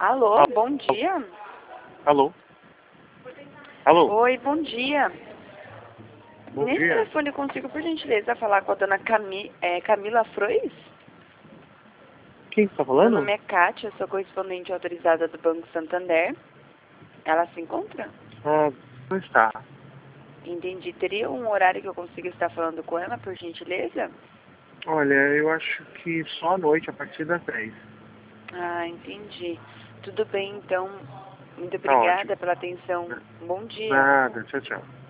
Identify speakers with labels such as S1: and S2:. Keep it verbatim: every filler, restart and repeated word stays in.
S1: Alô,
S2: Alô?
S1: bom dia.
S2: Alô? Alô?
S1: Oi, bom dia.
S2: Bom
S1: Nesse
S2: dia.
S1: telefone eu consigo, por gentileza, falar com a dona Cami, é, Camila Frois?
S2: Quem está
S1: Meu
S2: falando?
S1: nome é Kátia, eu sou correspondente autorizada do Banco Santander. Ela se encontra?
S2: Ah, não está.
S1: Entendi. Teria um horário que eu consiga estar falando com ela, por gentileza?
S2: Olha, eu acho que só à noite, a partir das dez.
S1: Ah, entendi. Tudo bem, então. Muito
S2: Tá ótimo.
S1: obrigada pela atenção. Bom dia.
S2: Nada, tchau, tchau.